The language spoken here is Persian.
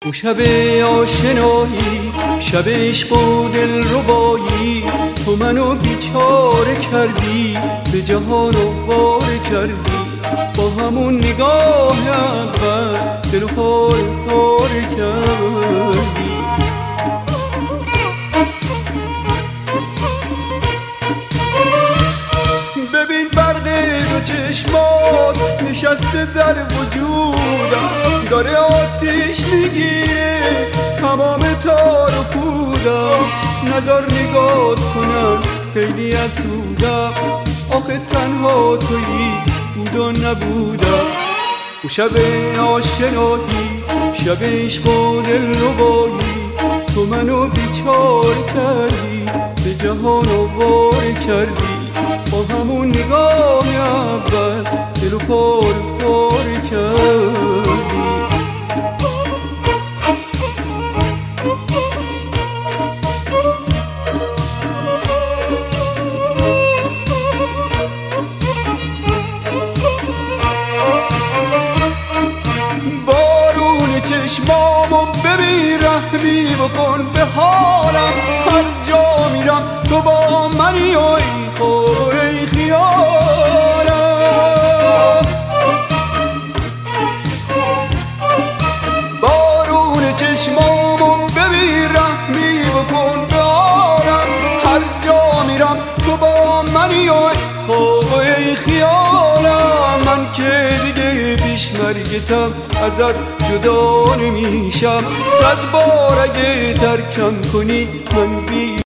او شب آشنایی، شب عشق و دلربایی، تو منو بیچاره کردی، به جهان واره کردی. با همون نگاه اول دلو پاره پاره کردی. ببین برق دو چشمات نشسته در وجودم، داره آتیش میگیره تمام تار و پودم. نظر نگاه کنم خیلی اسودم، آخه تنها تویی بود و نبودم. او شب آشنایی، شب عشق و دلربایی، تو منو بیچاره کردی، به جهان واره کردی. با همون نگاه اول دلو پاره پاره کردی. بارون چشمامو ببین، رحمی بکن به حالم. هر جا میرم تو با منی و ای خور ای خیالم. بارون چشمامو ببین، رحمی بکن به حالم. هر جا میرم تو با منی و ای خور ای خیالم. من که دیگه پیش مرگتم ازت جدا نمیشم، 100 بار اگه ترکم کنی من بی